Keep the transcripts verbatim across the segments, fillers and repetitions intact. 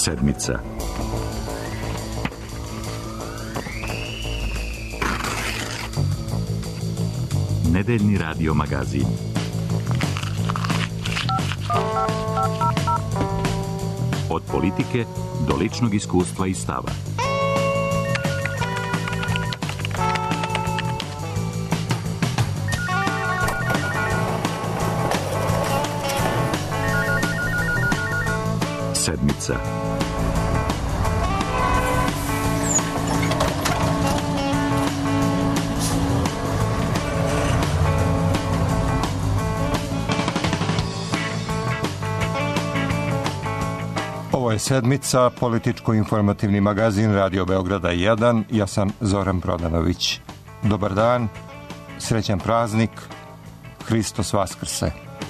Sedmica. Nedeljni radio magazin. Od politike do ličnog iskustva i stava. Sedmica. Ovo je Sedmica, političko-informativni magazin Radio Beograda jedan. Ja sam Zoran Prodanović. Dobar dan, srećan praznik, Hristos Vaskrse.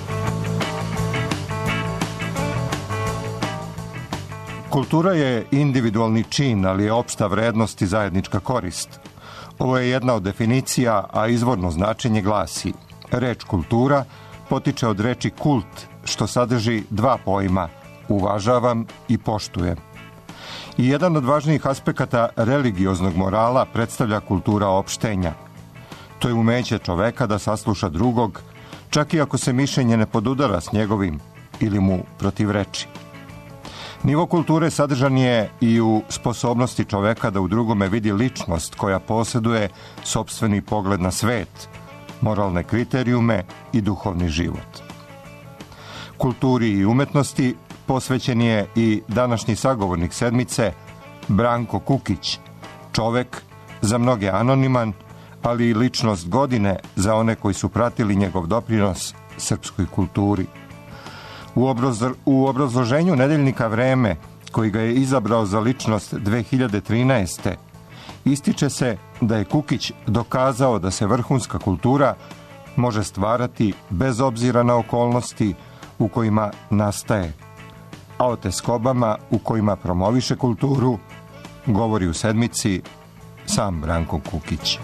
Kultura je individualni čin, ali je opšta vrednost i zajednička korist. Ovo je jedna od definicija, a izvorno značenje glasi: reč kultura potiče od reči kult, što sadrži dva pojma: uvažavam i poštujem. I jedan od važnijih aspekata religioznog morala predstavlja kultura opštenja. To je umeće čoveka da sasluša drugog, čak i ako se mišljenje ne podudara s njegovim ili mu protivreči. Nivo kulture sadržan je i u sposobnosti čoveka da u drugome vidi ličnost koja posjeduje sopstveni pogled na svet, moralne kriterijume i duhovni život. Kulturi i umetnosti posvećen je i današnji sagovornik Sedmice, Branko Kukić, čovek za mnoge anoniman, ali i ličnost godine za one koji su pratili njegov doprinos srpskoj kulturi. U, obrazlo, u obrazloženju nedeljnika Vreme, koji ga je izabrao za ličnost dve hiljade trinaeste. ističe se da je Kukić dokazao da se vrhunska kultura može stvarati bez obzira na okolnosti u kojima nastaje, a o teskobama u kojima promoviše kulturu govori u Sedmici sam Branko Kukić.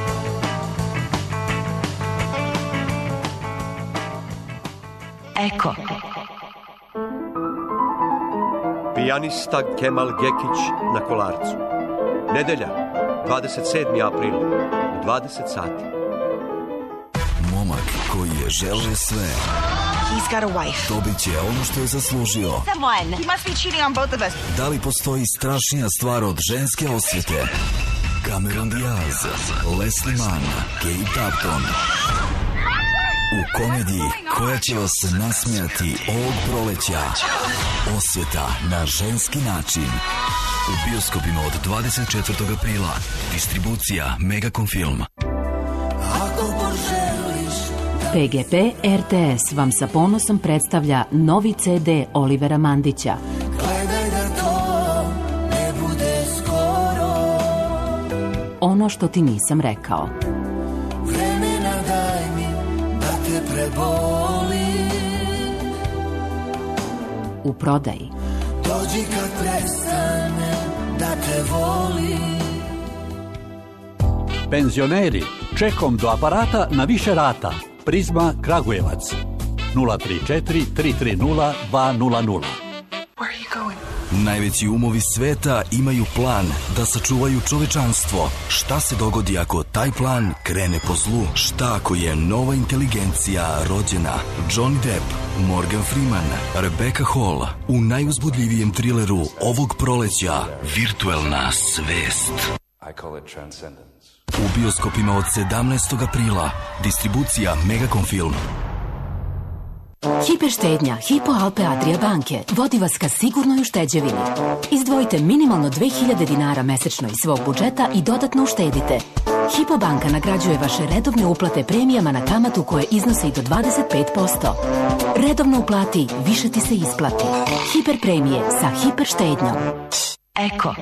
Eko. Pijanista Kemal Gekić na Kolarcu. Nedelja, dvadeset sedmi april, u dvadeset sati. Momak koji je želeo sve. He's got a wife. Dobit će ono što je zaslužio. Someone. He must be cheating on both of us. Da li postoji strašnija stvar od ženske osvete? Cameron Diaz, Leslie Mann, Kate Upton. U komediji koja će vas nasmijati ovog proleća. Osveta na ženski način. U bioskopima od dvadeset četvrtog aprila. Distribucija Megacom Film. P G P R T S vam sa ponosom predstavlja novi C D Olivera Mandića. Gledaj da to ne bude skoro. Ono što ti nisam rekao. Vremena daj mi da te prebolim. U prodaji. Dođi kad prestane da te volim. Penzioneri, čekom do aparata na više rata. Prizma Kragujevac. nula tri četiri tri tri nula dva nula nula. Najveći umovi sveta imaju plan da sačuvaju čovečanstvo. Šta se dogodi ako taj plan krene po zlu? Šta ako je nova inteligencija rođena? Johnny Depp, Morgan Freeman, Rebecca Hall u najuzbudljivijem trileru ovog proleća Virtuelna svest. I call it transcendence. U bioskopima od sedamnaestog aprila. Distribucija Megacom Film. Hiperštednja Hypo Alpe Adria banke vodi vas ka sigurnoj ušteđevini. Izdvojite minimalno dve hiljade dinara mesečno iz svog budžeta i dodatno uštedite. Hypo banka nagrađuje vaše redovne uplate premijama na kamatu koje iznose i do dvadeset pet posto. Redovno uplati, više ti se isplati. Hiper premije sa hiperštednjom. Eko.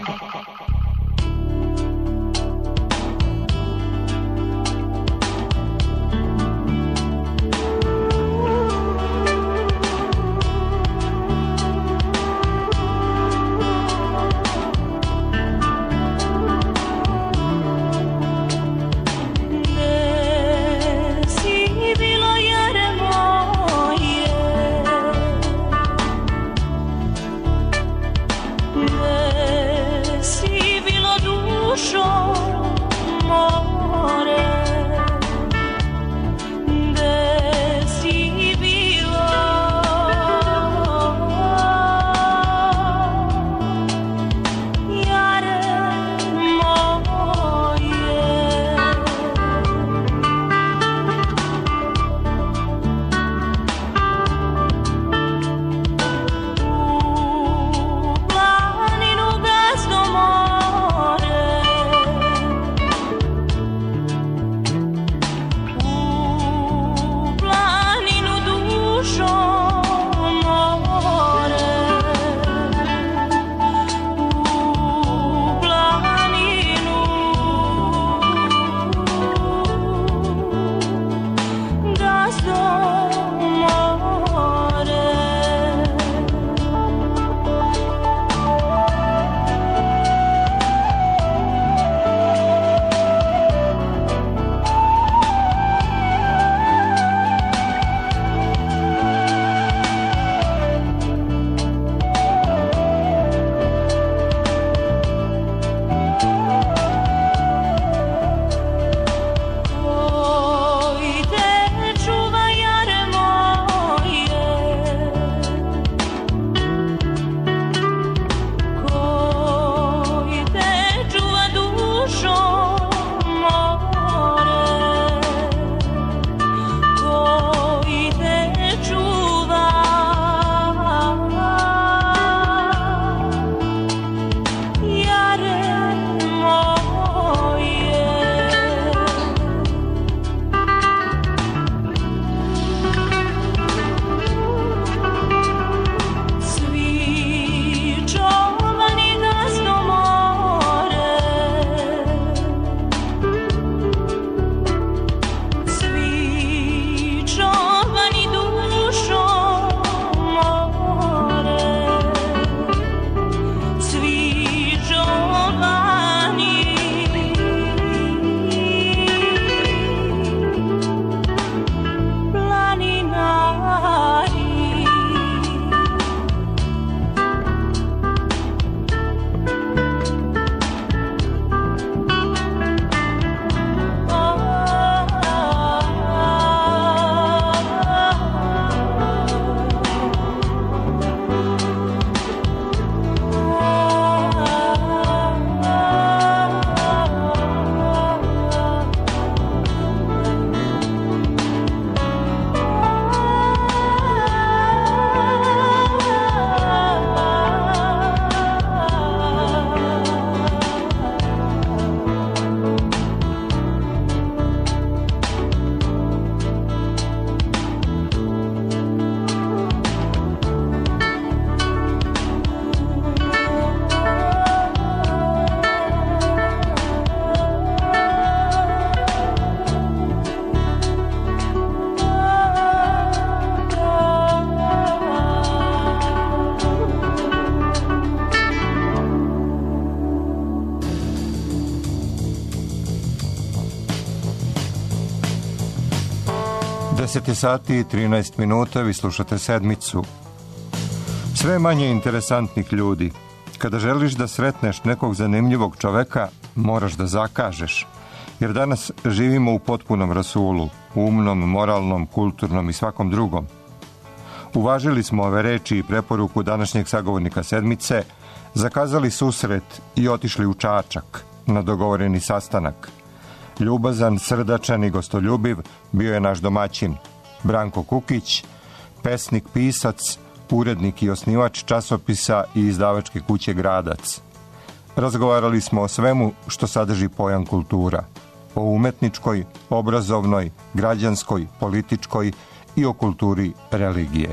deset je sati i trinaest minuta, vi slušate Sedmicu. Sve manje interesantnih ljudi. Kada želiš da sretneš nekog zanimljivog čoveka, moraš da zakažeš. Jer danas živimo u potpunom rasulu, umnom, moralnom, kulturnom i svakom drugom. Uvažili smo ove reči i preporuku današnjeg sagovornika Sedmice, zakazali susret i otišli u Čačak na dogovoreni sastanak. Ljubazan, srdačan i gostoljubiv bio je naš domaćin, Branko Kukić, pesnik, pisac, urednik i osnivač časopisa i izdavačke kuće Gradac. Razgovarali smo o svemu što sadrži pojam kultura, o umetničkoj, obrazovnoj, građanskoj, političkoj i o kulturi religije.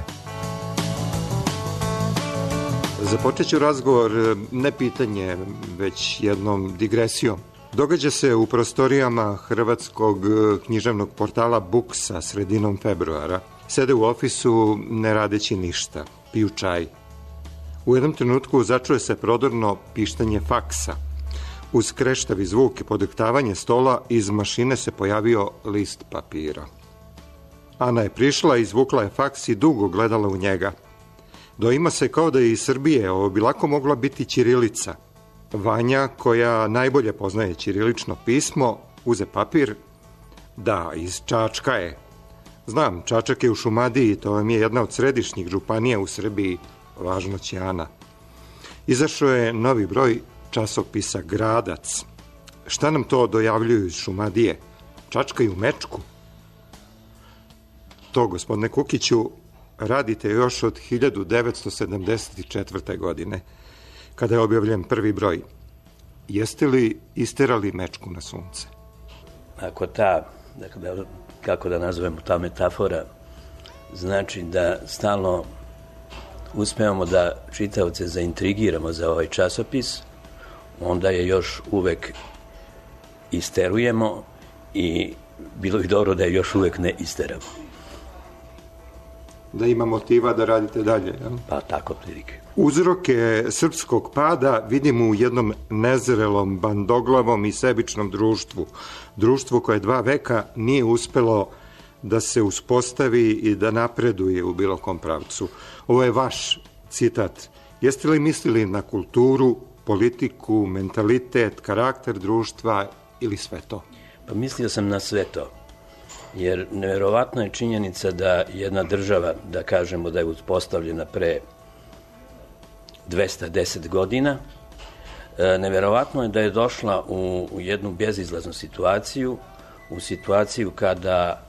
Započet ću razgovor ne pitanje, već jednom digresijom. Događa se u prostorijama hrvatskog književnog portala Buksa sredinom februara. Sede u ofisu ne radeći ništa, piju čaj. U jednom trenutku začuje se prodorno pištanje faksa. Uz kreštavi zvuk i podektavanje stola iz mašine se pojavio list papira. Ana je prišla, izvukla je faks i dugo gledala u njega. Doima se kao da je iz Srbije, ovo bi lako mogla biti ćirilica. Vanja, koja najbolje poznaje ćirilično pismo, uze papir. Da, iz Čačka je. Znam, Čačak je u Šumadiji, to vam je jedna od središnjih županija u Srbiji, važno će Ana. Izašao je novi broj časopisa Gradac. Šta nam to dojavljuju iz Šumadije? Čačkaju mečku? To, gospodine Kukiću, radite još od hiljadu devetsto sedamdeset četvrte. godine, kada je objavljen prvi broj. Jeste li isterali mečku na sunce? Ako ta, dakle, kako da nazovemo, ta metafora, znači da stalno uspevamo da čitaoce zaintrigiramo za ovaj časopis, onda je još uvek isterujemo i bilo bi dobro da je još uvek ne isteramo. Da ima motiva da radite dalje, jel? Pa tako, prilike. Uzroke srpskog pada vidimo u jednom nezrelom, bandoglavom i sebičnom društvu. Društvu koje dva veka nije uspelo da se uspostavi i da napreduje u bilo kom pravcu. Ovo je vaš citat. Jeste li mislili na kulturu, politiku, mentalitet, karakter društva ili sve to? Pa mislio sam na sve to. Jer nevjerovatna je činjenica da jedna država, da kažemo da je uspostavljena pre dvesta deset godina, nevjerovatno je da je došla u, u jednu bezizlaznu situaciju, u situaciju kada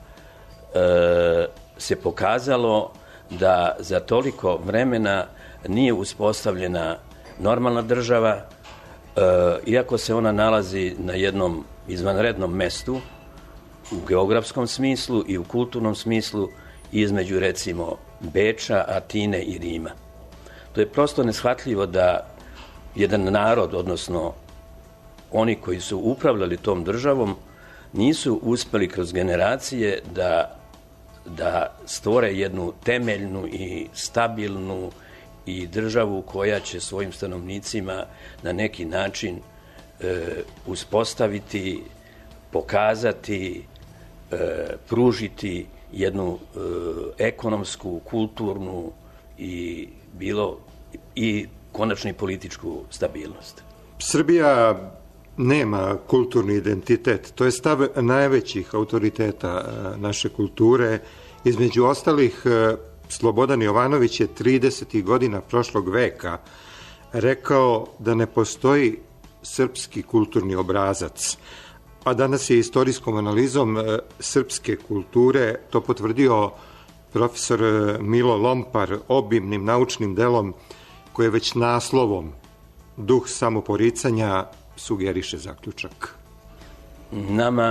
e, se pokazalo da za toliko vremena nije uspostavljena normalna država, e, iako se ona nalazi na jednom izvanrednom mestu, u geografskom smislu i u kulturnom smislu, između, recimo, Beča, Atine i Rima. To je prosto neshvatljivo da jedan narod, odnosno oni koji su upravljali tom državom, nisu uspeli kroz generacije da, da stvore jednu temeljnu i stabilnu i državu koja će svojim stanovnicima na neki način e, uspostaviti, pokazati, e, pružiti jednu e, ekonomsku, kulturnu i bilo i konačno i političku stabilnost. Srbija nema kulturni identitet. To je stav najvećih autoriteta naše kulture. Između ostalih, Slobodan Jovanović je tridesetih godina prošlog veka rekao da ne postoji srpski kulturni obrazac. A danas je istorijskom analizom srpske kulture to potvrdio profesor Milo Lompar obimnim naučnim delom koje već naslovom Duh samoporicanja sugeriše zaključak. Nama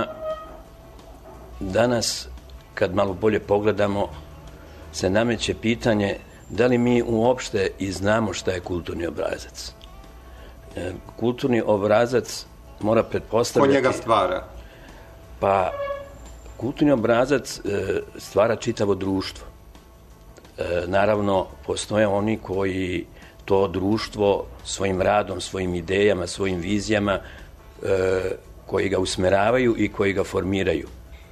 danas, kad malo bolje pogledamo, se nameće pitanje da li mi uopšte i znamo šta je kulturni obrazac. Kulturni obrazac mora pretpostavljati... Ko njega stvara? Pa, kulturni obrazac stvara čitavo društvo. Naravno, postoje oni koji to društvo svojim radom, svojim idejama, svojim vizijama, koji ga usmeravaju i koji ga formiraju.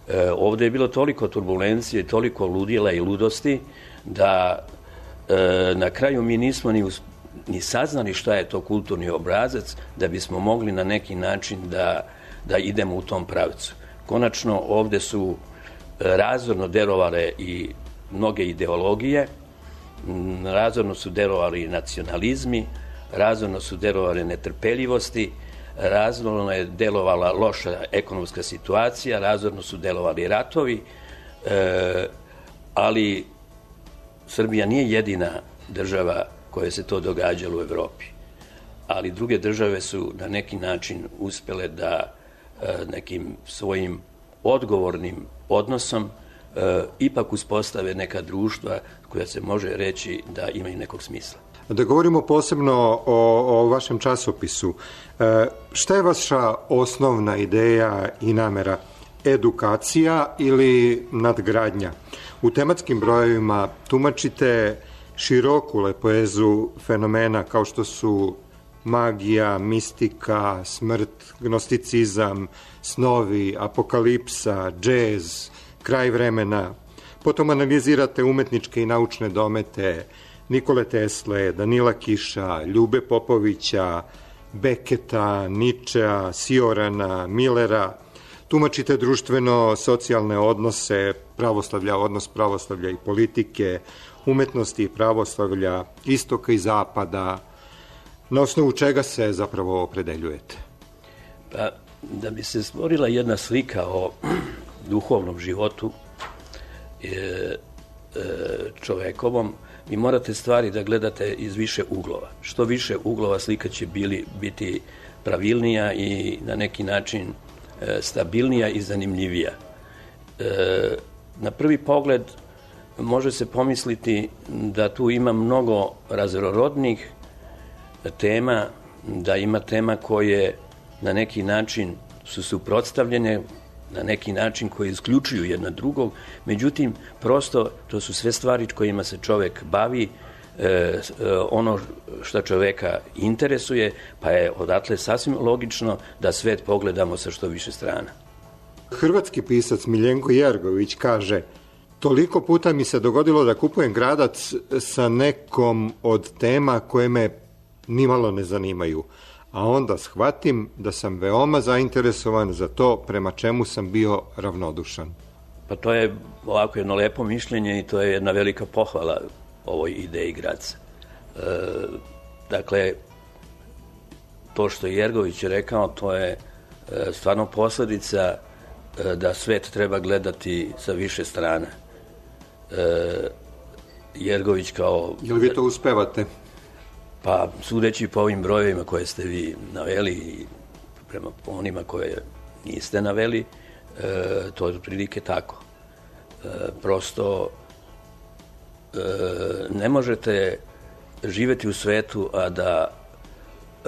E, ovdje je bilo toliko turbulencije, toliko ludila i ludosti da e, na kraju mi nismo ni, us, ni saznali šta je to kulturni obrazac da bismo mogli na neki način da, da idemo u tom pravcu. Konačno ovdje su razorno delovale i mnoge ideologije, razorno su delovali nacionalizmi, razorno su delovali netrpeljivosti, razorno je delovala loša ekonomska situacija, razorno su delovali ratovi, e, ali Srbija nije jedina država koja se to događalo u Evropi. Ali druge države su na neki način uspjele da e, nekim svojim odgovornim odnosom e, ipak uspostave neka društva koja se može reći da imaju nekog smisla. Da govorimo posebno o, o vašem časopisu. E, šta je vaša osnovna ideja i namera? Edukacija ili nadgradnja? U tematskim brojevima tumačite široku lepoezu fenomena kao što su magija, mistika, smrt, gnosticizam, snovi, apokalipsa, džez, kraj vremena. Potom analizirate umetničke i naučne domete Nikole Tesle, Danila Kiša, Ljube Popovića, Beketa, Ničea, Siorana, Millera. Tumačite društveno-socijalne odnose, pravoslavlja, odnos pravoslavlja i politike, umetnosti i pravoslavlja, istoka i zapada. Na osnovu čega se zapravo opredeljujete? Pa, da bi se stvorila jedna slika o duhovnom životu e, e, čovekovom, vi morate stvari da gledate iz više uglova. Što više uglova slika će bili, biti pravilnija i na neki način e, stabilnija i zanimljivija. E, na prvi pogled može se pomisliti da tu ima mnogo raznorodnih tema, da ima tema koje na neki način su suprotstavljene, na neki način koje isključuju jedna drugog, međutim, prosto to su sve stvari kojima se čovek bavi, e, ono što čoveka interesuje, pa je odatle sasvim logično da svet pogledamo sa što više strana. Hrvatski pisac Miljenko Jergović kaže: toliko puta mi se dogodilo da kupujem gradac sa nekom od tema koje me nimalo ne zanimaju, a onda shvatim da sam veoma zainteresovan za to prema čemu sam bio ravnodušan. Pa to je ovako jedno lepo mišljenje i to je jedna velika pohvala ovoj ideji gradca. E, dakle, to što je Jergović rekao, to je e, stvarno posljedica e, da svet treba gledati sa više strana. E, Jergović kao... Jel vi to uspevate? Pa, sudeći po ovim brojevima koje ste vi naveli i prema onima koje niste naveli, e, to je otprilike tako. E, prosto e, ne možete živjeti u svetu, a da e,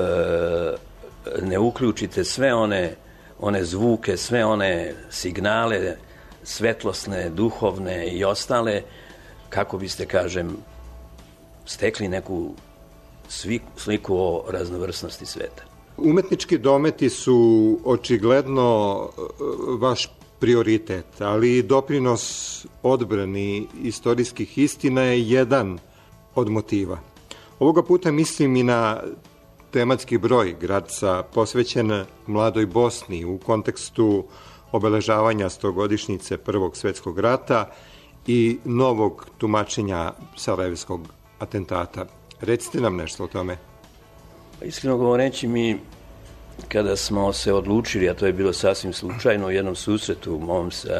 ne uključite sve one, one zvuke, sve one signale svetlosne, duhovne i ostale, kako biste, kažem, stekli neku svi, sliku o raznovrsnosti sveta. Umetnički dometi su očigledno vaš prioritet, ali doprinos odbrani istorijskih istina je jedan od motiva. Ovoga puta mislim i na tematski broj Gradca posvećen mladoj Bosni u kontekstu obeležavanja stogodišnjice Prvog svjetskog rata i novog tumačenja sarajevskog atentata. Recite nam nešto o tome. Iskreno govoreći, mi kada smo se odlučili, a to je bilo sasvim slučajno u jednom susretu mom sa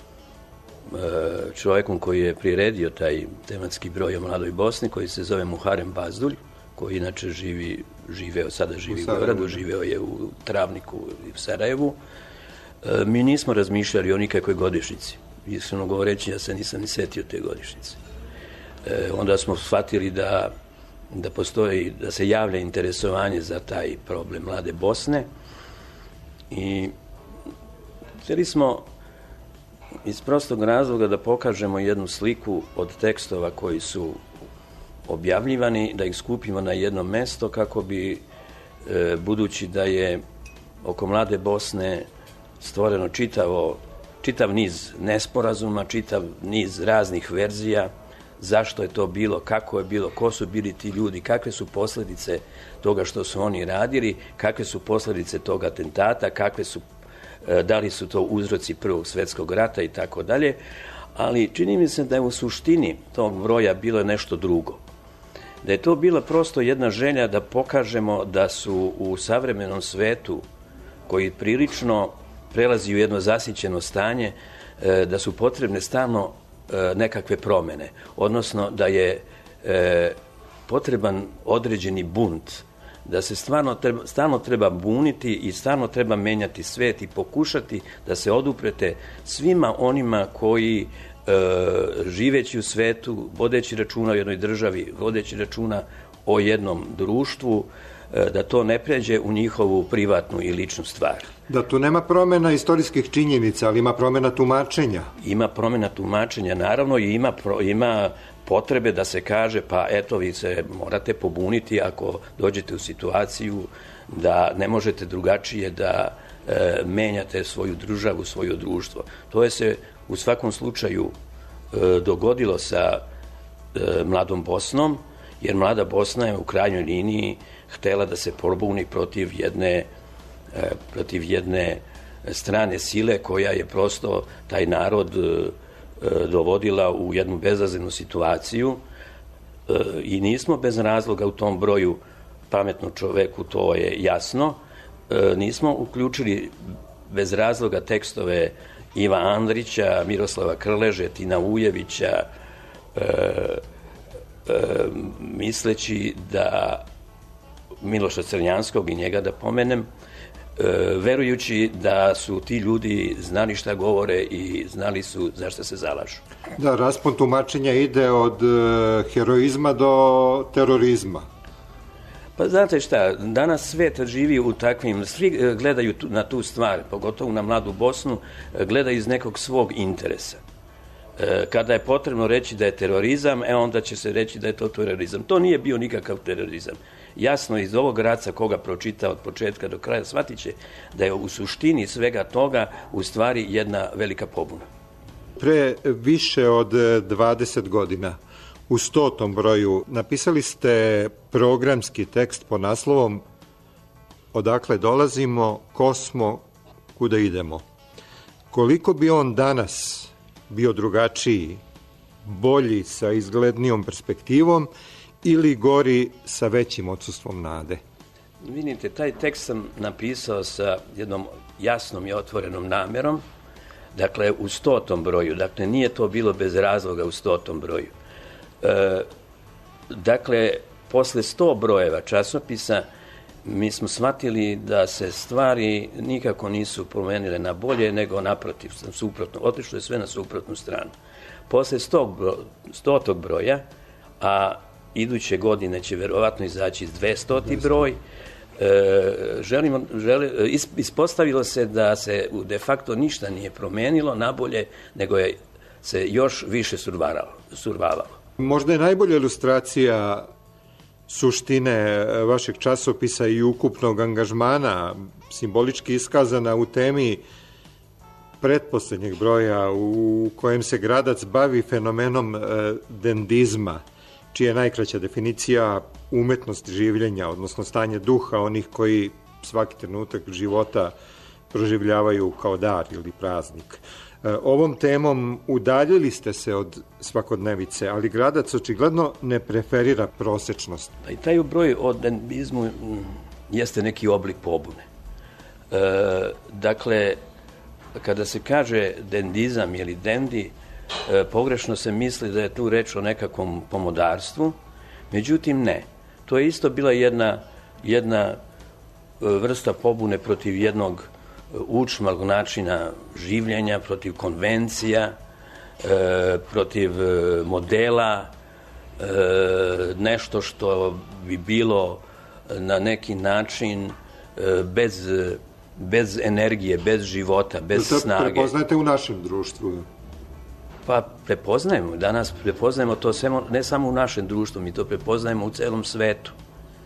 čovjekom koji je priredio taj tematski broj o mladoj Bosni, koji se zove Muharem Bazdulj, koji inače živi, živeo, sada živi u Beogradu, živeo je u Travniku i u Sarajevu. Mi nismo razmišljali o nikakvoj godišnjici. Iskreno govoreći, ja se nisam ni setio te godišnjice. E, onda smo shvatili da, da postoji, da se javlja interesovanje za taj problem mlade Bosne i htjeli smo iz prostog razloga da pokažemo jednu sliku od tekstova koji su objavljivani, da ih skupimo na jedno mesto kako bi, e, budući da je oko mlade Bosne stvoreno čitavo čitav niz nesporazuma, čitav niz raznih verzija, zašto je to bilo, kako je bilo, ko su bili ti ljudi, kakve su posljedice toga što su oni radili, kakve su posljedice tog atentata, kakve su, da li su to uzroci Prvog svjetskog rata i tako dalje, ali čini mi se da je u suštini tog broja bilo nešto drugo. Da je to bila prosto jedna želja da pokažemo da su u savremenom svetu, koji prilično prelazi u jedno zasićeno stanje, da su potrebne stalno nekakve promjene, odnosno da je potreban određeni bunt, da se stvarno treba, stalno treba buniti i stalno treba menjati svet i pokušati da se oduprete svima onima koji živeći u svetu, vodeći računa o jednoj državi, vodeći računa o jednom društvu, da to ne pređe u njihovu privatnu i ličnu stvar. Da tu nema promjena istorijskih činjenica, ali ima promjena tumačenja. Ima promjena tumačenja, naravno, i ima, pro, ima potrebe da se kaže, pa eto, vi se morate pobuniti ako dođete u situaciju da ne možete drugačije da e, menjate svoju državu, svoje društvo. To je se u svakom slučaju e, dogodilo sa e, Mladom Bosnom, jer Mlada Bosna je u krajnjoj liniji htjela da se pobuni protiv jedne, e, protiv jedne strane sile koja je prosto taj narod e, dovodila u jednu bezazlenu situaciju e, i nismo bez razloga u tom broju, pametnom čoveku to je jasno, e, nismo uključili bez razloga tekstove Iva Andrića, Miroslava Krleže, Tina Ujevića, e, e, misleći da Miloša Crnjanskog i njega da pomenem, e, verujući da su ti ljudi znali šta govore i znali su zašto se zalažu. Da, raspon tumačenja ide od e, heroizma do terorizma. Pa znate šta, danas svijet živi u takvim, svi gledaju tu, na tu stvar, pogotovo na Mladu Bosnu, gledaju iz nekog svog interesa. E, kada je potrebno reći da je terorizam, e onda će se reći da je to terorizam. To nije bio nikakav terorizam. Jasno, iz ovog raca koga pročita od početka do kraja, shvatit će da je u suštini svega toga u stvari jedna velika pobuna. Pre više od dvadeset godina, u stotom broju, napisali ste programski tekst po naslovom Odakle dolazimo, ko smo, kuda idemo. Koliko bi on danas bio drugačiji, bolji sa izglednijom perspektivom ili gori sa većim odsustvom nade? Vidite, taj tekst sam napisao sa jednom jasnom i otvorenom namjerom, dakle u stotom broju, dakle nije to bilo bez razloga u stotom broju. E, dakle, posle sto brojeva časopisa mi smo shvatili da se stvari nikako nisu promenile na bolje, nego naprotiv, suprotno, otišlo je sve na suprotnu stranu. Posle stotog broja, a iduće godine će verovatno izaći dvestoti broj, e, želimo, želi, ispostavilo se da se de facto ništa nije promenilo na bolje, nego je se još više survavalo. Možda je najbolja ilustracija suštine vašeg časopisa i ukupnog angažmana, simbolički iskazana u temi pretposlednjeg broja u kojem se Gradac bavi fenomenom e, dendizma, čija je najkraća definicija umetnost življenja, odnosno stanje duha onih koji svaki trenutak života proživljavaju kao dar ili praznik. Ovom temom udaljili ste se od svakodnevice, ali Gradac očigledno ne preferira prosečnost. I taj broj o dendizmu jeste neki oblik pobune. E, dakle, kada se kaže dendizam ili dendi, e, pogrešno se misli da je tu reč o nekakvom pomodarstvu, međutim ne. To je isto bila jedna, jedna vrsta pobune protiv jednog učmalog načina življenja, protiv konvencija, e, protiv modela, e, nešto što bi bilo na neki način e, bez, bez energije, bez života, bez to snage. Prepoznajete u našem društvu? Pa prepoznajemo, danas prepoznajemo to sve, ne samo u našem društvu, mi to prepoznajemo u celom svetu.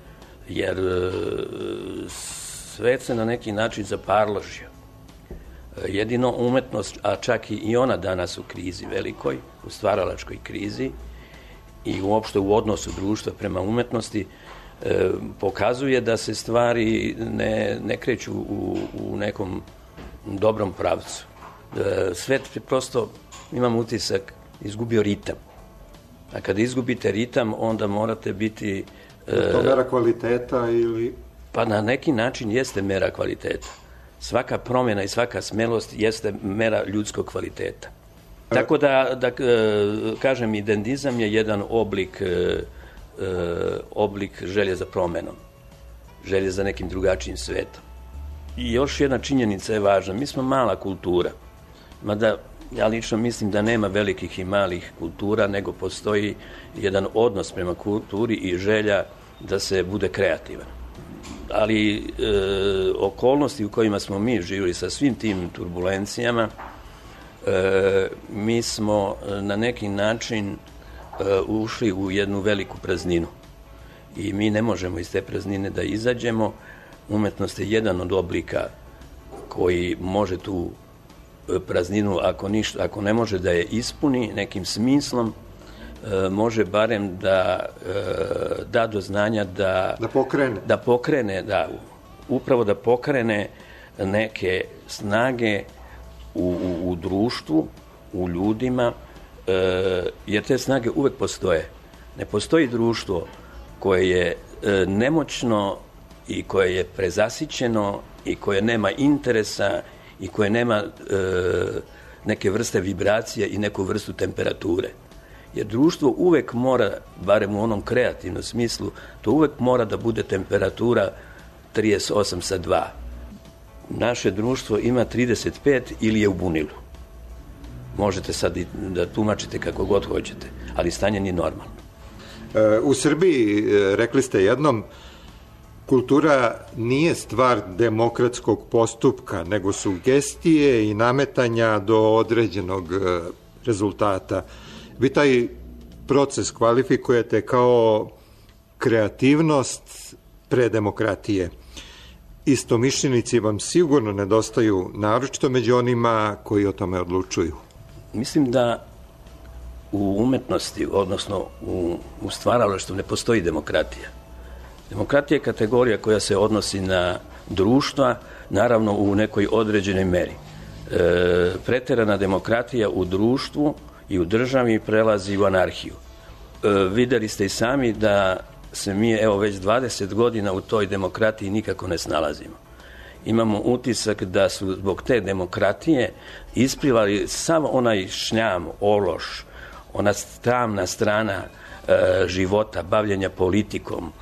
Jer svet se na neki način zaparložio. Jedino umetnost, a čak i ona danas u krizi velikoj, u stvaralačkoj krizi i uopšte u odnosu društva prema umetnosti, e, pokazuje da se stvari ne, ne kreću u, u nekom dobrom pravcu. E, svet prosto, imam utisak, izgubio ritam. A kada izgubite ritam, onda morate biti... E, je to mera kvaliteta ili... Pa na neki način jeste mera kvaliteta. Svaka promjena i svaka smelost jeste mera ljudskog kvaliteta. Tako da, da kažem, identizam je jedan oblik, oblik želje za promenom, želje za nekim drugačijim svetom. I još jedna činjenica je važna. Mi smo mala kultura. Mada ja lično mislim da nema velikih i malih kultura, nego postoji jedan odnos prema kulturi i želja da se bude kreativan. Ali e, okolnosti u kojima smo mi živjeli sa svim tim turbulencijama, e, mi smo na neki način e, ušli u jednu veliku prazninu. I mi ne možemo iz te praznine da izađemo. Umetnost je jedan od oblika koji može tu prazninu, ako, ništa, ako ne može da je ispuni nekim smislom, e, može barem da e, da do znanja da, da pokrene, da pokrene da, upravo da pokrene neke snage u, u, u društvu, u ljudima, e, jer te snage uvek postoje. Ne postoji društvo koje je e, nemoćno i koje je prezasićeno i koje nema interesa i koje nema e, neke vrste vibracije i neku vrstu temperature. Jer društvo uvek mora, barem u onom kreativnom smislu, to uvek mora da bude temperatura trideset osam sa dva. Naše društvo ima trideset pet ili je u bunilu. Možete sad i da tumačite kako god hoćete, ali stanje nije normalno. E, u Srbiji, rekli ste jednom, kultura nije stvar demokratskog postupka, nego sugestije i nametanja do određenog rezultata. Vi taj proces kvalifikujete kao kreativnost pre demokratije. Istomišljenici vam sigurno nedostaju, naročito među onima koji o tome odlučuju. Mislim da u umetnosti, odnosno u, u stvaralaštvu, ne postoji demokratija. Demokratija je kategorija koja se odnosi na društva, naravno u nekoj određenoj meri. E, preterana demokratija u društvu i u državi prelazi u anarhiju. E, videli ste i sami da se mi evo već dvadeset godina u toj demokratiji nikako ne snalazimo. Imamo utisak da su zbog te demokratije isplivali sav onaj šljam, ološ, ona tamna strana e, života, bavljenja politikom,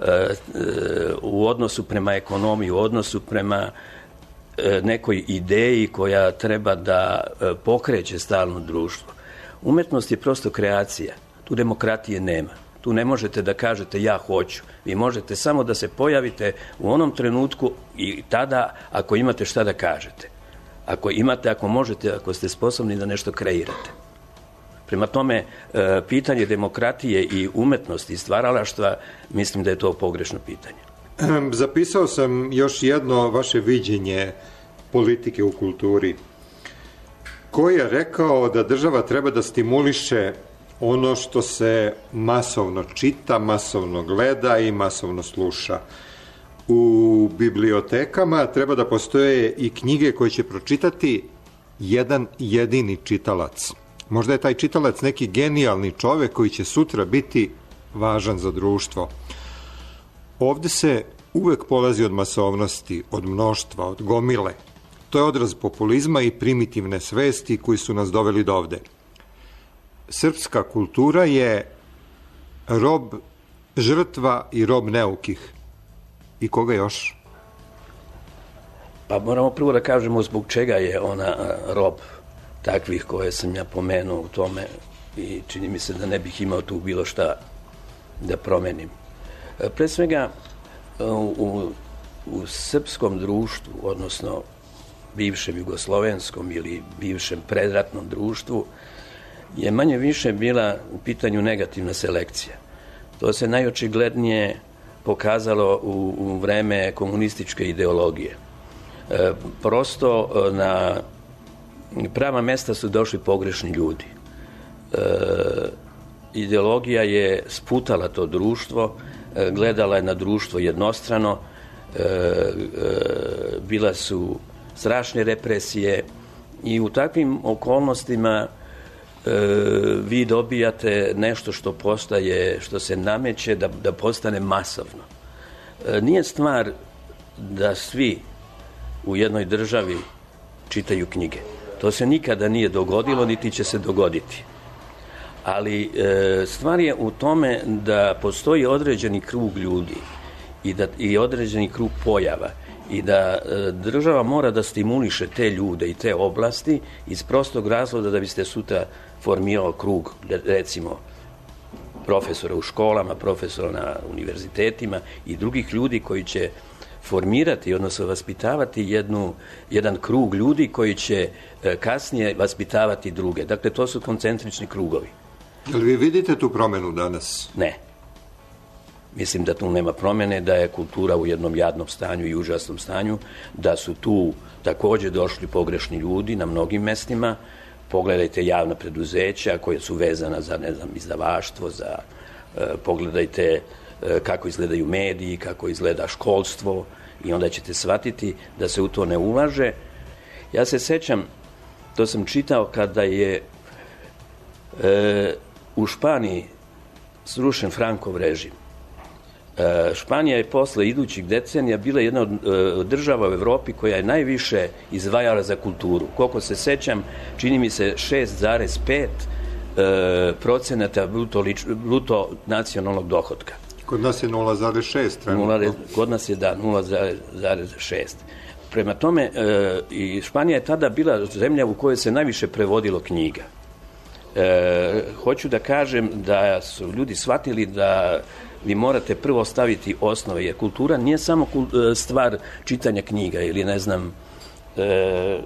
u odnosu prema ekonomiji, u odnosu prema nekoj ideji koja treba da pokreće stalno društvo. Umetnost je prosto kreacija. Tu demokratije nema. Tu ne možete da kažete ja hoću. Vi možete samo da se pojavite u onom trenutku i tada ako imate šta da kažete. Ako imate, ako možete, ako ste sposobni da nešto kreirate. Prema tome, pitanje demokratije i umetnosti i stvaralaštva, mislim da je to pogrešno pitanje. Zapisao sam još jedno vaše viđenje politike u kulturi. Ko je rekao da država treba da stimuliše ono što se masovno čita, masovno gleda i masovno sluša. U bibliotekama treba da postoje i knjige koje će pročitati jedan jedini čitalac. Možda je taj čitalac neki genijalni čovek koji će sutra biti važan za društvo. Ovde se uvek polazi od masovnosti, od mnoštva, od gomile. To je odraz populizma i primitivne svesti koji su nas doveli do ovde. Srpska kultura je rob žrtva i rob neukih. I koga još? Pa moramo prvo da kažemo zbog čega je ona rob takvih koje sam ja pomenuo u tome i čini mi se da ne bih imao tu bilo šta da promenim. Pre svega u, u, u srpskom društvu, odnosno bivšem jugoslovenskom ili bivšem predratnom društvu, je manje više bila u pitanju negativna selekcija. To se najočiglednije pokazalo u, u vreme komunističke ideologije. E, prosto na prava mesta su došli pogrešni ljudi. E, ideologija je sputala to društvo, e, gledala je na društvo jednostrano, e, e, bila su strašne represije i u takvim okolnostima e, vi dobijate nešto što postaje, što se nameće da, da postane masovno. E, nije stvar da svi u jednoj državi čitaju knjige. To se nikada nije dogodilo, niti će se dogoditi. Ali e, stvar je u tome da postoji određeni krug ljudi i, da, i određeni krug pojava i da e, država mora da stimuliše te ljude i te oblasti iz prostog razloga da biste sutra formirao krug, recimo, profesora u školama, profesora na univerzitetima i drugih ljudi koji će formirati, odnosno vaspitavati jednu, jedan krug ljudi koji će e, kasnije vaspitavati druge. Dakle, to su koncentrični krugovi. Jel vi vidite tu promenu danas? Ne. Mislim da tu nema promene, da je kultura u jednom jadnom stanju i užasnom stanju, da su tu takođe došli pogrešni ljudi na mnogim mestima. Pogledajte javna preduzeća koja su vezana za, ne znam, izdavaštvo, za, e, pogledajte e, kako izgledaju mediji, kako izgleda školstvo i onda ćete shvatiti da se u to ne ulaže. Ja se sećam, to sam čitao kada je e, u Španiji srušen Frankov režim. E, Španija je posle idućih decenija bila jedna od e, država u Evropi koja je najviše izdvajala za kulturu. Koliko se sećam, čini mi se šest zarez pet e, procenata bruto, lič, bruto nacionalnog dohotka. Kod nas je nula zarez šest. Kod nas je, da, nula zarez šest. Prema tome, e, i Španija je tada bila zemlja u kojoj se najviše prevodilo knjiga. E, hoću da kažem da su ljudi shvatili da vi morate prvo staviti osnove, jer kultura nije samo stvar čitanja knjiga ili, ne znam, e, e,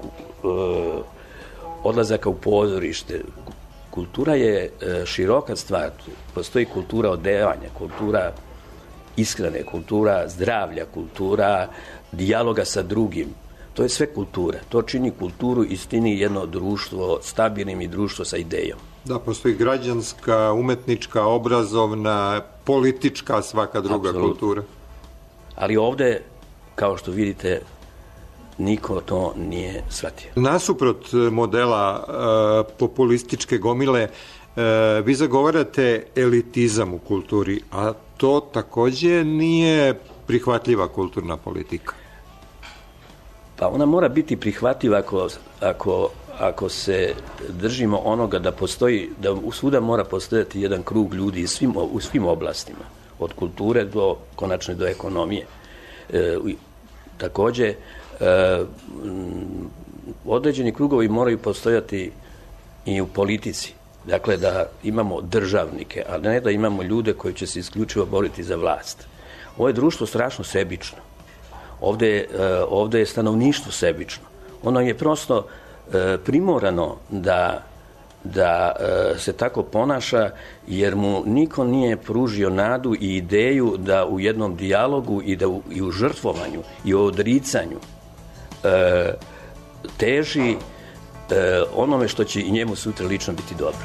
odlazaka u pozorište. Kultura je e, široka stvar. Postoji kultura odevanja, kultura ishrane, kultura zdravlja, kultura dijaloga sa drugim. To je sve kultura. To čini kulturu istini jedno društvo stabilnim i društvo sa idejom. Da, postoji građanska, umetnička, obrazovna, politička, svaka druga Absolutno. Kultura. Ali ovde, kao što vidite, niko to nije shvatio. Nasuprot modela e, populističke gomile, e, vi zagovarate elitizam u kulturi, a to takođe nije prihvatljiva kulturna politika. Pa ona mora biti prihvatljiva ako, ako, ako se držimo onoga da postoji, da svuda mora postojati jedan krug ljudi svim, u svim oblastima, od kulture do, konačno, do ekonomije. E, takođe, e, određeni krugovi moraju postojati i u politici. Dakle, da imamo državnike, a ne da imamo ljude koji će se isključivo boriti za vlast. Ovo je društvo strašno sebično. Ovde, ovde je stanovništvo sebično. Ono je prosto primorano da, da se tako ponaša, jer mu niko nije pružio nadu i ideju da u jednom dijalogu i da u, i u žrtvovanju i u odricanju teži onome što će i njemu sutra lično biti dobro.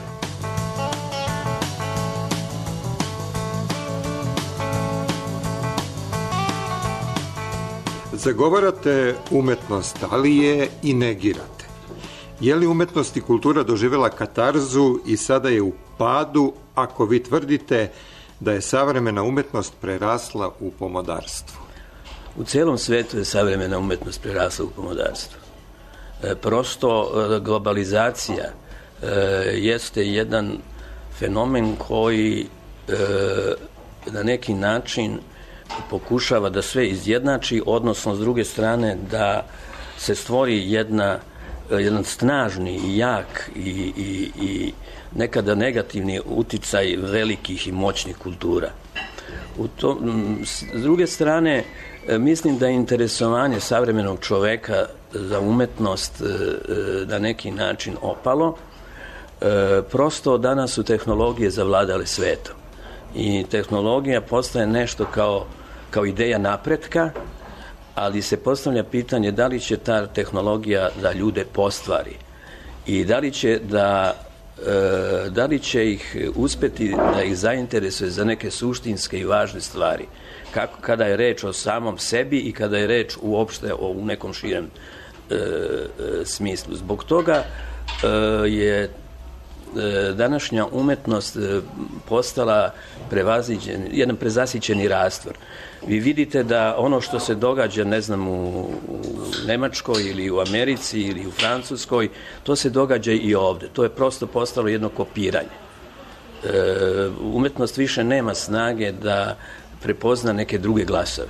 Zagovarate umetnost, ali je i negirate. Je li umetnost i kultura doživjela katarzu i sada je u padu ako vi tvrdite da je savremena umetnost prerasla u pomodarstvo? U celom svetu je savremena umetnost prerasla u pomodarstvo. E, prosto globalizacija e, jeste jedan fenomen koji e, na neki način pokušava da sve izjednači, odnosno s druge strane da se stvori jedna, jedan snažni i jak i, i, i nekada negativni uticaj velikih i moćnih kultura. U to, s druge strane, mislim da je interesovanje savremenog čoveka za umetnost na neki način opalo. Prosto danas su tehnologije zavladale svetom i tehnologija postaje nešto kao, kao ideja napretka, ali se postavlja pitanje da li će ta tehnologija da ljude postvari i da li će da e, da li će ih uspeti da ih zainteresuje za neke suštinske i važne stvari, kako kada je reč o samom sebi i kada je reč uopšte o u nekom širem e, e, smislu. Zbog toga e, je današnja umetnost postala prevaziđen, jedan prezasićeni rastvor. Vi vidite da ono što se događa, ne znam, u, u Nemačkoj ili u Americi ili u Francuskoj, to se događa i ovde. To je prosto postalo jedno kopiranje. E, umetnost više nema snage da prepozna neke druge glasove.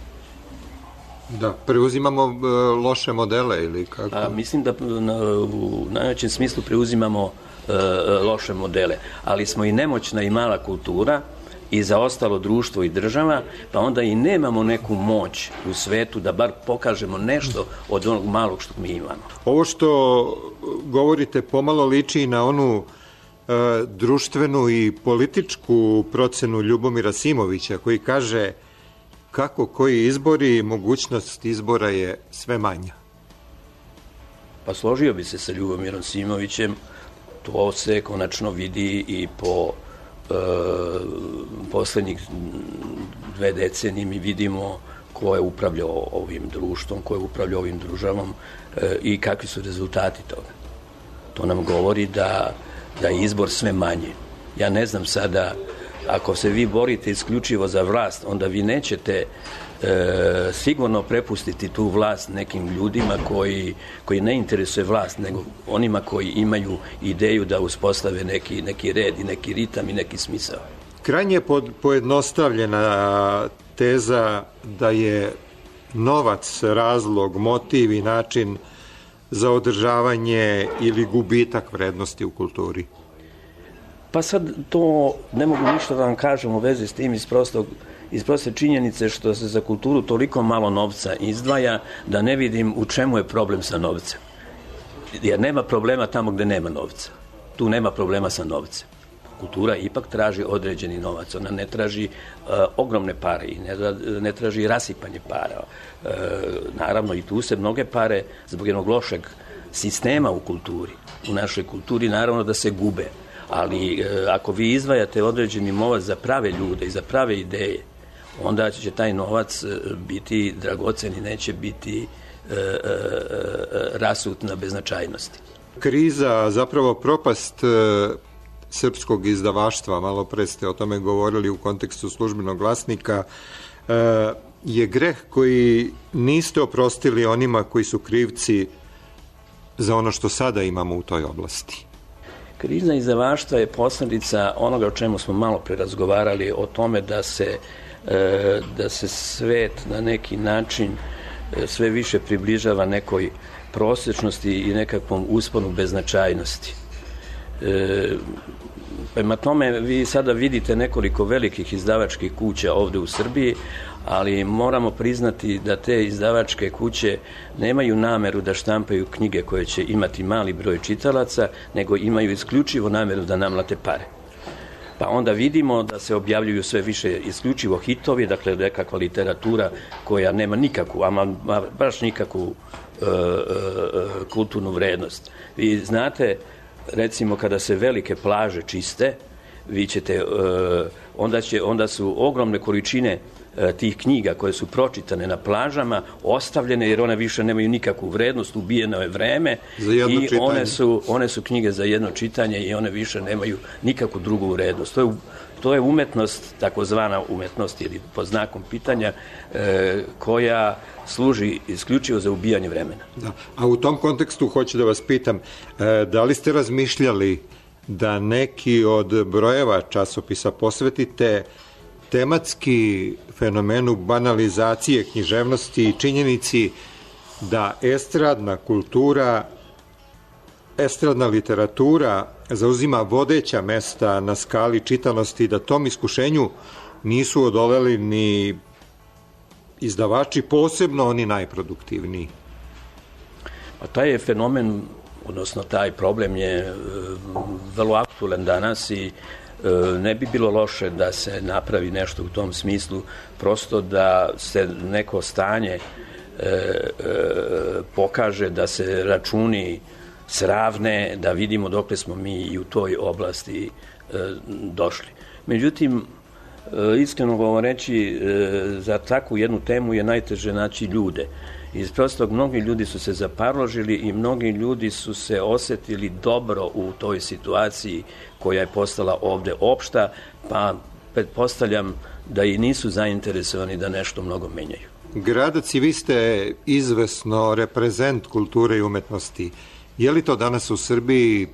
Da, preuzimamo e, loše modele ili kako? A, mislim da na, u najvećem smislu preuzimamo loše modele, ali smo i nemoćna i mala kultura i za ostalo društvo i država, pa onda i nemamo neku moć u svetu da bar pokažemo nešto od onog malog što mi imamo. Ovo što govorite pomalo liči na onu e, društvenu i političku procenu Ljubomira Simovića, koji kaže kako koji izbori, mogućnost izbora je sve manja. Pa složio bi se sa Ljubomirom Simovićem. To se konačno vidi i po e, poslednjih dve decenije. Mi vidimo ko je upravljao ovim društvom, ko je upravljao ovim državom e, i kakvi su rezultati toga. To nam govori da, da je izbor sve manje. Ja ne znam sada, ako se vi borite isključivo za vlast, onda vi nećete e, sigurno prepustiti tu vlast nekim ljudima koji, koji ne interesuje vlast, nego onima koji imaju ideju da uspostave neki, neki red i neki ritam i neki smisao. Krajnje pod, pojednostavljena teza da je novac razlog, motiv i način za održavanje ili gubitak vrednosti u kulturi. Pa sad to ne mogu ništa da vam kažem u vezi s tim iz prostog iz proste činjenice što se za kulturu toliko malo novca izdvaja da ne vidim u čemu je problem sa novcem. Jer nema problema tamo gde nema novca. Tu nema problema sa novcem. Kultura ipak traži određeni novac. Ona ne traži uh, ogromne pare i ne, ne traži rasipanje para. Uh, naravno i tu se mnoge pare zbog jednog lošeg sistema u kulturi. U našoj kulturi naravno da se gube. Ali uh, ako vi izdvajate određeni novac za prave ljude i za prave ideje, onda će taj novac biti dragocen i neće biti e, e, e, rasut na beznačajnosti. Kriza, zapravo propast e, srpskog izdavaštva, malo pre ste o tome govorili u kontekstu Službenog glasnika, e, je greh koji niste oprostili onima koji su krivci za ono što sada imamo u toj oblasti. Kriza izdavaštva je posledica onoga o čemu smo malo pre razgovarali, o tome da se da se svet na neki način sve više približava nekoj prosječnosti i nekakvom usponu beznačajnosti. E, prema tome, vi sada vidite nekoliko velikih izdavačkih kuća ovde u Srbiji, ali moramo priznati da te izdavačke kuće nemaju nameru da štampaju knjige koje će imati mali broj čitalaca, nego imaju isključivo nameru da namlate pare. Pa onda vidimo da se objavljuju sve više isključivo hitovi, dakle nekakva literatura koja nema nikakvu, ama baš nikakvu e, e, kulturnu vrednost. Vi znate, recimo kada se velike plaže čiste, vi ćete, e, onda, će, onda su ogromne količine tih knjiga koje su pročitane na plažama ostavljene jer one više nemaju nikakvu vrednost, ubijeno je vreme i one su, one su knjige za jedno čitanje i one više nemaju nikakvu drugu vrednost. To je, to je umetnost, takozvana umetnost ili pod znakom pitanja e, koja služi isključivo za ubijanje vremena. Da. A u tom kontekstu hoću da vas pitam, e, da li ste razmišljali da neki od brojeva časopisa posvetite tematski fenomenu banalizacije književnosti i činjenici da estradna kultura, estradna literatura zauzima vodeća mesta na skali čitanosti, da tom iskušenju nisu odoleli ni izdavači, posebno oni najproduktivniji? Pa taj je fenomen, odnosno taj problem je vrlo aktualan danas i ne bi bilo loše da se napravi nešto u tom smislu, prosto da se neko stanje e, e, pokaže, da se računi sravne, da vidimo dokle smo mi i u toj oblasti e, došli. Međutim, e, iskreno govoreći, e, za takvu jednu temu je najteže naći ljude. Iz prostog, mnogi ljudi su se zaparložili i mnogi ljudi su se osetili dobro u toj situaciji koja je postala ovde opšta, pa pretpostavljam da i nisu zainteresovani da nešto mnogo menjaju. Gradac, i vi ste izvesno reprezent kulture i umetnosti. Je li to danas u Srbiji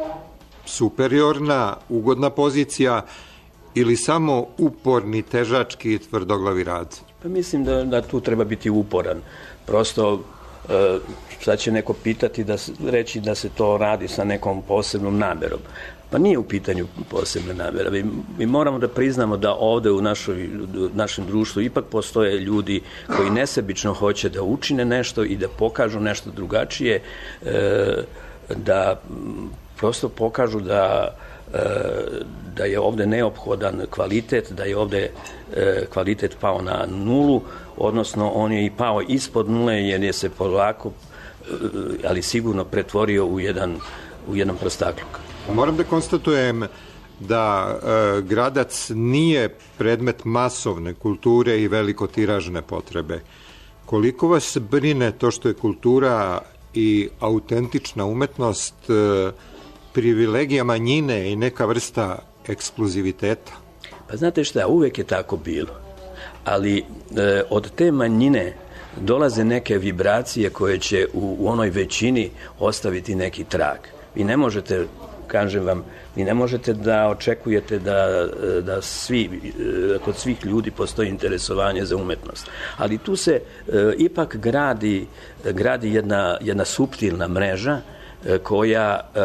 superiorna, ugodna pozicija ili samo uporni, težački i tvrdoglavi rad? Pa mislim da, da tu treba biti uporan. Prosto, e, sad će neko pitati, da, reći da se to radi sa nekom posebnom namerom. Pa nije u pitanju posebne namera. Mi, mi moramo da priznamo da ovde u našoj, našem društvu ipak postoje ljudi koji nesebično hoće da učine nešto i da pokažu nešto drugačije, e, da prosto pokažu da, e, da je ovde neophodan kvalitet, da je ovde e, kvalitet pao na nulu, odnosno on je i pao ispod nule jer je se polako, e, ali sigurno pretvorio u jedan, u jedan prostakluk. Moram da konstatujem da e, Gradac nije predmet masovne kulture i velikotiražne potrebe. Koliko vas brine to što je kultura i autentična umetnost e, privilegija manjine i neka vrsta ekskluziviteta? Pa znate šta, uvek je tako bilo. Ali e, od te manjine dolaze neke vibracije koje će u, u onoj većini ostaviti neki trag. Vi ne možete, kažem vam, vi ne možete da očekujete da, da svi, kod svih ljudi postoji interesovanje za umetnost. Ali tu se e, ipak gradi, gradi jedna, jedna suptilna mreža e, koja e,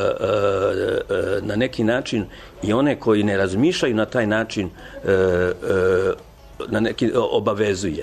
e, na neki način i one koji ne razmišljaju na taj način e, e, na neki obavezuje.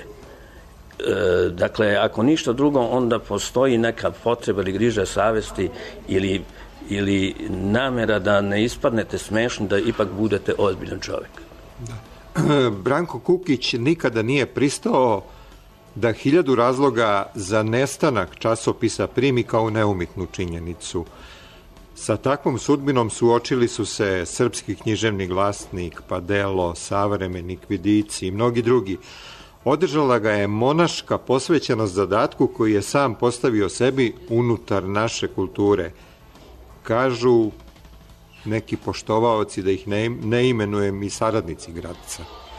E, dakle, ako ništa drugo, onda postoji neka potreba ili griža savesti ili ili namera da ne ispadnete smešni, da ipak budete ozbiljan čovjek. Da. Branko Kukić nikada nije pristao da hiljadu razloga za nestanak časopisa primi kao neumitnu činjenicu. Sa takvom sudbinom suočili su se Srpski književni glasnik, Padelo, Savremenik, Vidici i mnogi drugi. Održala ga je monaška posvećenost zadatku koji je sam postavio sebi unutar naše kulture. Kažu neki poštovaoci, da ih ne, ne imenujem, i saradnici Gradca.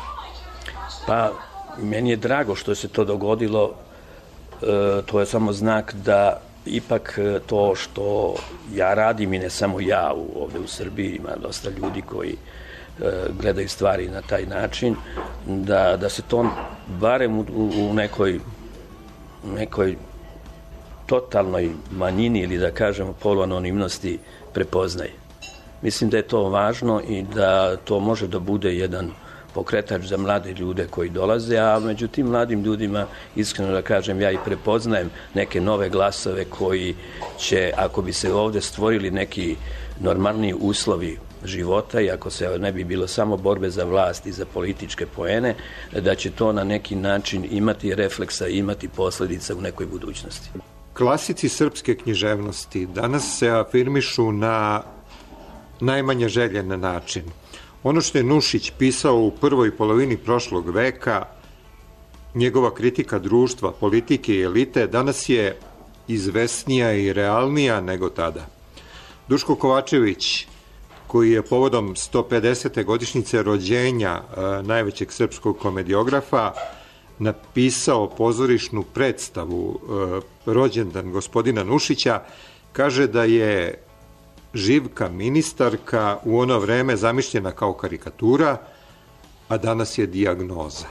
Pa, meni je drago što se to dogodilo. E, to je samo znak da ipak to što ja radim, i ne samo ja u, ovde u Srbiji, ima dosta ljudi koji e, gledaju stvari na taj način, da, da se to barem u, u nekoj, nekoj totalnoj manjini ili da kažemo poluanonimnosti prepoznaje. Mislim da je to važno i da to može da bude jedan pokretač za mlade ljude koji dolaze, a među tim mladim ljudima, iskreno da kažem, ja i prepoznajem neke nove glasove koji će, ako bi se ovde stvorili neki normalniji uslovi života i ako se ne bi bilo samo borbe za vlast i za političke poene, da će to na neki način imati refleksa i imati posledica u nekoj budućnosti. Klasici srpske književnosti danas se afirmišu na najmanje željen način. Ono što je Nušić pisao u prvoj polovini prošlog veka, njegova kritika društva, politike i elite, danas je izvesnija i realnija nego tada. Duško Kovačević, koji je povodom sto pedesete godišnjice rođenja najvećeg srpskog komediografa napisao pozorišnu predstavu Rođendan gospodina Nušića, kaže da je Živka ministarka u ono vreme zamišljena kao karikatura, a danas je dijagnoza.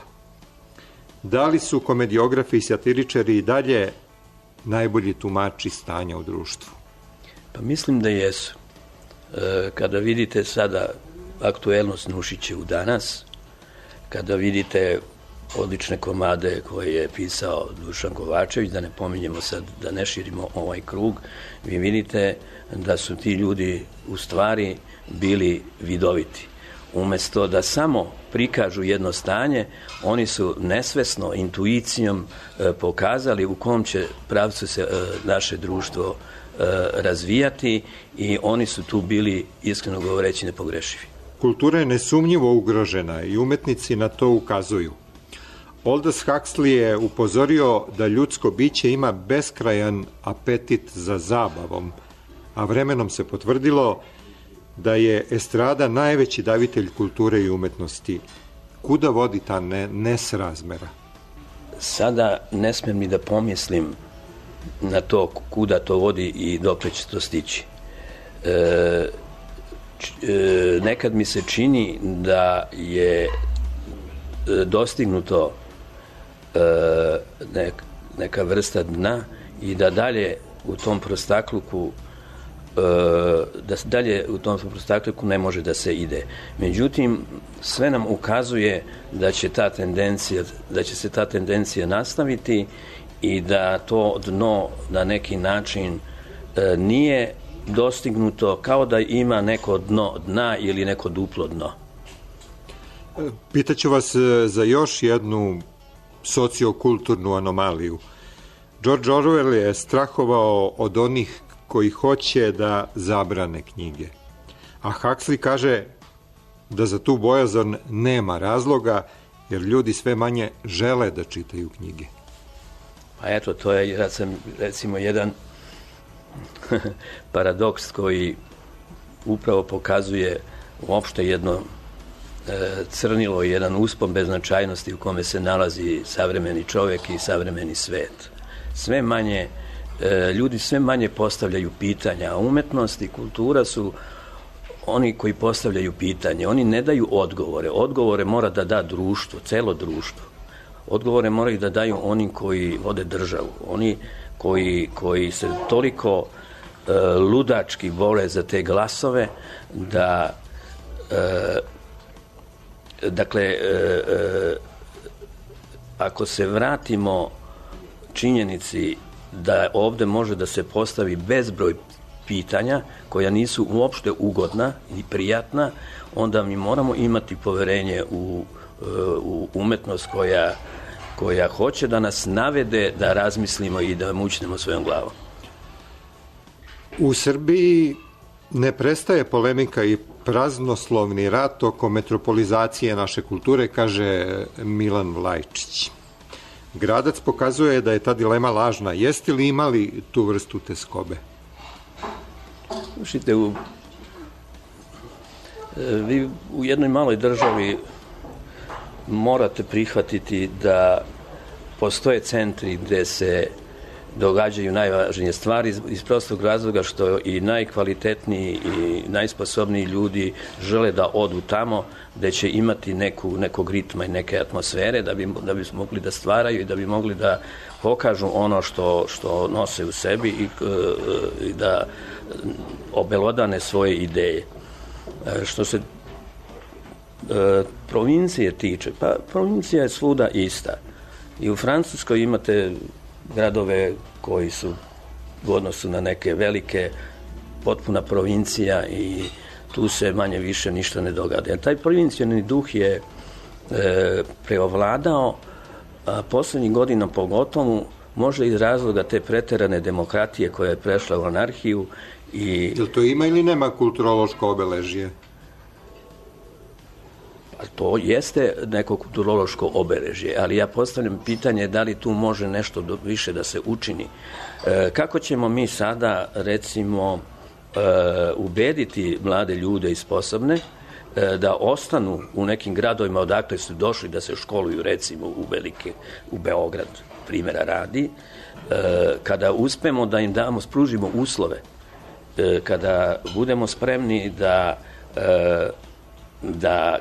Da li su komediografi i satiričari i dalje najbolji tumači stanja u društvu? Pa mislim da jesu. E, kada vidite sada aktuelnost Nušića u danas, kada vidite odlične komade koje je pisao Dušan Kovačević, da ne pominjemo sad, da ne širimo ovaj krug, vi vidite da su ti ljudi u stvari bili vidoviti. Umesto da samo prikažu jedno stanje, oni su nesvesno, intuicijom e, pokazali u kom će pravcu se e, naše društvo e, razvijati i oni su tu bili, iskreno govoreći, nepogrešivi. Kultura je nesumnjivo ugrožena i umetnici na to ukazuju. Aldous Huxley je upozorio da ljudsko biće ima beskrajan apetit za zabavom, a vremenom se potvrdilo da je estrada najveći davitelj kulture i umetnosti. Kuda vodi ta ne, nesrazmera? Sada ne smijem ni da pomislim na to kuda to vodi i dokle će to stići. E, č, e, nekad mi se čini da je dostignuto e, nek, neka vrsta dna i da dalje u tom prostakluku da dalje u tom prostakluku ne može da se ide. Međutim, sve nam ukazuje da će ta tendencija, da će se ta tendencija nastaviti i da to dno na neki način e, nije dostignuto, kao da ima neko dno dna ili neko duplo dno. Pitaću vas za još jednu sociokulturnu anomaliju. George Orwell je strahovao od onih koji hoće da zabrane knjige. A Huxley kaže da za tu bojazan nema razloga, jer ljudi sve manje žele da čitaju knjige. Pa eto, to je, ja sam, recimo, jedan paradoks koji upravo pokazuje uopšte jedno e, crnilo i jedan uspon beznačajnosti u kome se nalazi savremeni čovek i savremeni svet. Sve manje ljudi sve manje postavljaju pitanja, a umetnost i kultura su oni koji postavljaju pitanje. Oni ne daju odgovore. Odgovore mora da da društvo, celo društvo. Odgovore moraju da daju oni koji vode državu. Oni koji, koji se toliko uh, ludački bore za te glasove da uh, dakle uh, uh, ako se vratimo činjenici da ovde može da se postavi bezbroj pitanja koja nisu uopšte ugodna i prijatna, onda mi moramo imati poverenje u, u umetnost koja, koja hoće da nas navede da razmislimo i da mućnemo svojom glavom. U Srbiji ne prestaje polemika i praznoslovni rat oko metropolizacije naše kulture, kaže Milan Vlajčić. Gradac pokazuje da je ta dilema lažna. Jeste li imali tu vrstu teskobe? Slušajte, u, vi u jednoj maloj državi morate prihvatiti da postoje centri gde se događaju najvažnije stvari iz prostog razloga što i najkvalitetniji i najsposobniji ljudi žele da odu tamo gde će imati neku, nekog ritma i neke atmosfere da bi, da bi mogli da stvaraju i da bi mogli da pokažu ono što, što nose u sebi i, i da obelodane svoje ideje. Što se e, provincije tiče, pa provincija je svuda ista. I u Francuskoj imate gradove koji su u odnosu na neke velike, potpuna provincija i tu se manje više ništa ne događa. Taj provincijalni duh je e, preovladao, a poslednjih godina pogotovo, možda iz razloga te preterane demokratije koja je prešla u anarhiju. I Jel to ima ili nema kulturološko obeležje? To jeste neko kulturološko obeležje, ali ja postavljam pitanje da li tu može nešto do, više da se učini. E, kako ćemo mi sada, recimo, e, ubediti mlade ljude i sposobne e, da ostanu u nekim gradovima odakle su došli da se školuju, recimo, u, velike, u Beograd, primjera radi, e, kada uspemo da im damo, spružimo uslove, e, kada budemo spremni da e, da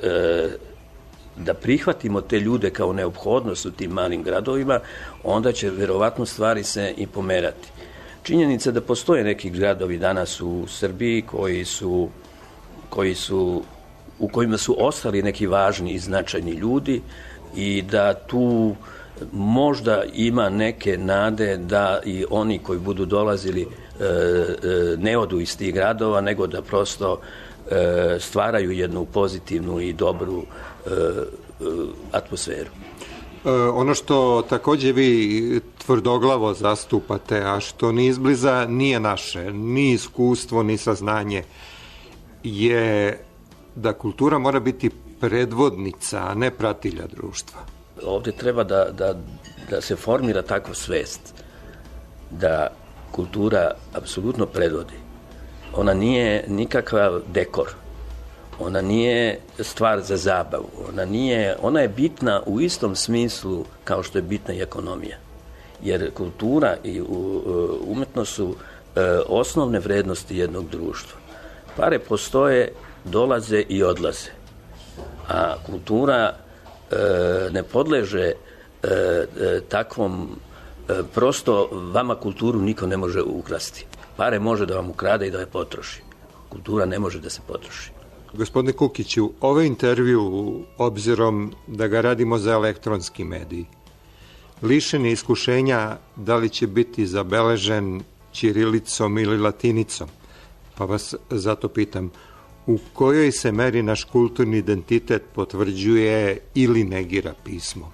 da prihvatimo te ljude kao neophodnost u tim malim gradovima, onda će verovatno stvari se i pomerati. Činjenica da postoje neki gradovi danas u Srbiji koji su, koji su, u kojima su ostali neki važni i značajni ljudi i da tu možda ima neke nade da i oni koji budu dolazili ne odu iz tih gradova, nego da prosto e, stvaraju jednu pozitivnu i dobru e, e, atmosferu. E, ono što takođe vi tvrdoglavo zastupate, a što ni izbliza nije naše, ni iskustvo, ni saznanje, je da kultura mora biti predvodnica, a ne pratilja društva. Ovde treba da, da, da se formira takva svest da kultura apsolutno predvodi. Ona nije nikakav dekor. Ona nije stvar za zabavu. Ona nije, ona je bitna u istom smislu kao što je bitna i ekonomija. Jer kultura i umetnost su osnovne vrednosti jednog društva. Pare postoje, dolaze i odlaze. A kultura ne podleže takvom, prosto vama kulturu niko ne može ukrasti. Pare može da vam ukrade i da je potroši. Kultura ne može da se potroši. Gospodine Kukiću, ovaj intervju, obzirom da ga radimo za elektronski medij, lišen je iskušenja da li će biti zabeležen ćirilicom ili latinicom. Pa vas zato pitam, u kojoj se meri naš kulturni identitet potvrđuje ili negira pismo?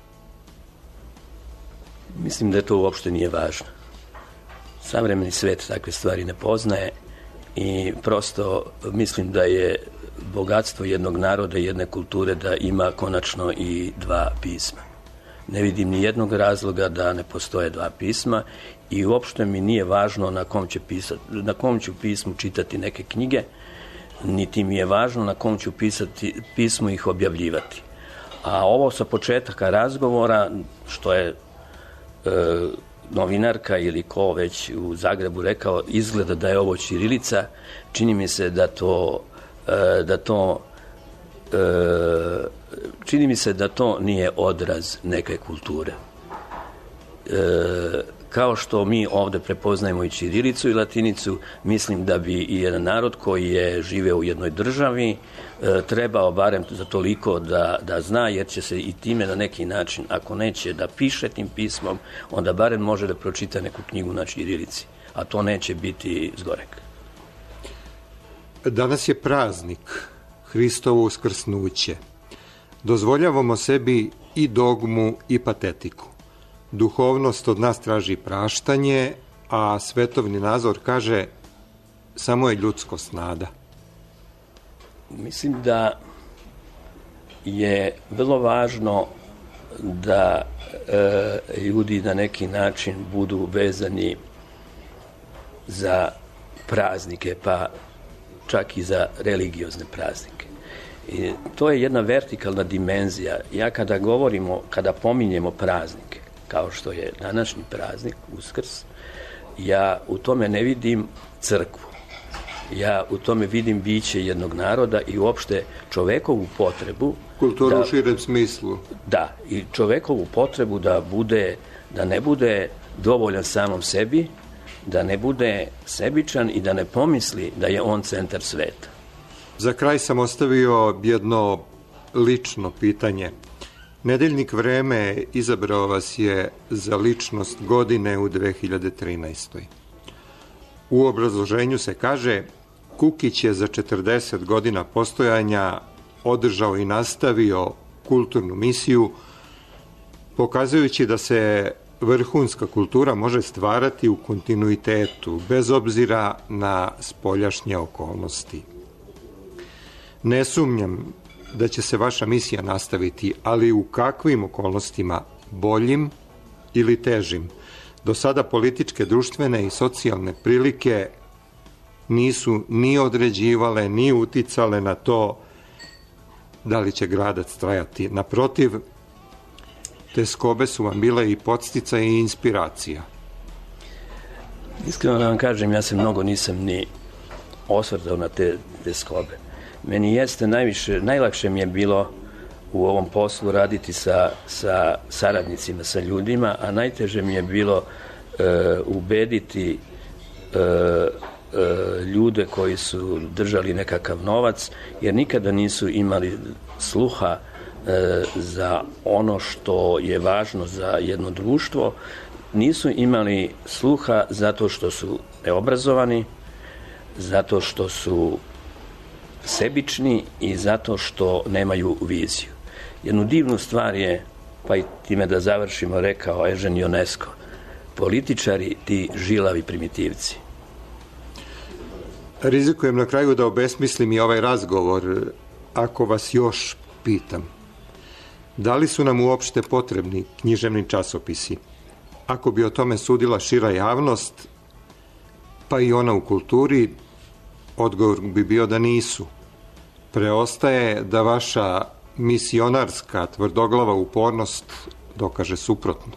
Mislim da to uopšte nije važno. Savremeni svet takve stvari ne poznaje i prosto mislim da je bogatstvo jednog naroda i jedne kulture da ima konačno i dva pisma. Ne vidim ni jednog razloga da ne postoje dva pisma i uopšte mi nije važno na kom će pisati, na kom ću pismu čitati neke knjige, niti mi je važno na kom ću pisati, pismu ih objavljivati. A ovo sa početaka razgovora, što je e, novinarka ili ko već u Zagrebu rekao, izgleda da je ovo ćirilica, čini mi se da to, e, da to e, čini mi se da to nije odraz neke kulture. E, kao što mi ovde prepoznajemo i ćirilicu i latinicu, mislim da bi i jedan narod koji je živeo u jednoj državi e, trebao barem za toliko da, da zna, jer će se i time na neki način, ako neće da piše tim pismom, onda barem može da pročita neku knjigu na ćirilici, a to neće biti zgorek. Danas je praznik, Hristovo uskrsnuće. Dozvoljavamo sebi i dogmu i patetiku. Duhovnost od nas traži praštanje, a svetovni nazor kaže samo je ljudskost nada. Mislim da je vrlo važno da e, ljudi na neki način budu vezani za praznike, pa čak i za religiozne praznike. I to je jedna vertikalna dimenzija. Ja kada govorimo, kada pominjemo praznike, kao što je današnji praznik, Uskrs, ja u tome ne vidim crkvu. Ja u tome vidim biće jednog naroda i uopšte čovekovu potrebu... Kulturu u širem smislu. Da, i čovekovu potrebu da bude, da ne bude dovoljan samom sebi, da ne bude sebičan i da ne pomisli da je on centar sveta. Za kraj sam ostavio jedno lično pitanje. Nedeljnik Vreme izabrao vas je za ličnost godine u dve hiljade trinaestoj. U obrazloženju se kaže: Kukić je za četrdeset godina postojanja održao i nastavio kulturnu misiju, pokazujući da se vrhunska kultura može stvarati u kontinuitetu, bez obzira na spoljašnje okolnosti. Ne sumnjam da će se vaša misija nastaviti, ali u kakvim okolnostima, boljim ili težim? Do sada političke, društvene i socijalne prilike nisu ni određivale, ni uticale na to da li će gradac trajati. Naprotiv, te skobe su vam bile i podsticaj i inspiracija. Iskreno da vam kažem, ja se mnogo nisam ni osvrtao na te, te skobe. Meni jeste najviše, najlakše mi je bilo u ovom poslu raditi sa, sa saradnicima, sa ljudima, a najteže mi je bilo e, ubediti e, e, ljude koji su držali nekakav novac, jer nikada nisu imali sluha e, za ono što je važno za jedno društvo, nisu imali sluha zato što su neobrazovani, zato što su sebični i zato što nemaju viziju. Jednu divnu stvar je, pa i time da završimo, rekao Eugene Ionesco, političari ti žilavi primitivci. Rizikujem na kraju da obesmislim i ovaj razgovor, ako vas još pitam. Da li su nam uopšte potrebni književni časopisi? Ako bi o tome sudila šira javnost, pa i ona u kulturi, odgovor bi bio da nisu. Preostaje da vaša misionarska tvrdoglava upornost dokaže suprotno.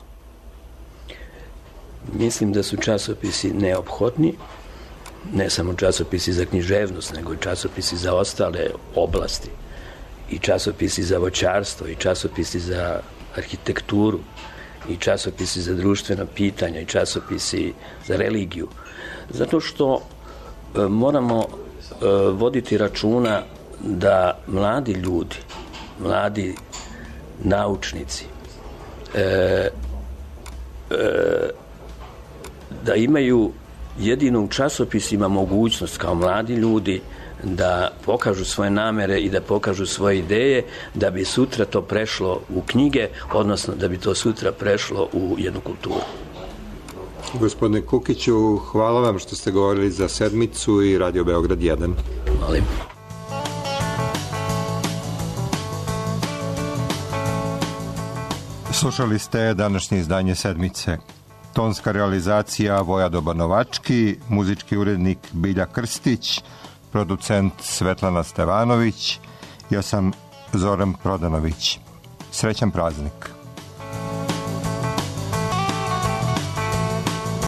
Mislim da su časopisi neophodni, ne samo časopisi za književnost, nego i časopisi za ostale oblasti, i časopisi za voćarstvo, i časopisi za arhitekturu, i časopisi za društvena pitanja, i časopisi za religiju. Zato što e, moramo e, voditi računa da mladi ljudi, mladi naučnici, e, e, da imaju jedino u časopisima mogućnost kao mladi ljudi da pokažu svoje namere i da pokažu svoje ideje, da bi sutra to prešlo u knjige, odnosno da bi to sutra prešlo u jednu kulturu. Gospodine Kukiću, hvala vam što ste govorili za Sedmicu i Radio Beograd jedan. Molim. Slušali ste današnje izdanje Sedmice. Tonska realizacija Vojadoba Novački, muzički urednik Bilja Krstić, producent Svetlana Stevanović, ja sam Zoran Prodanović. Srećan praznik.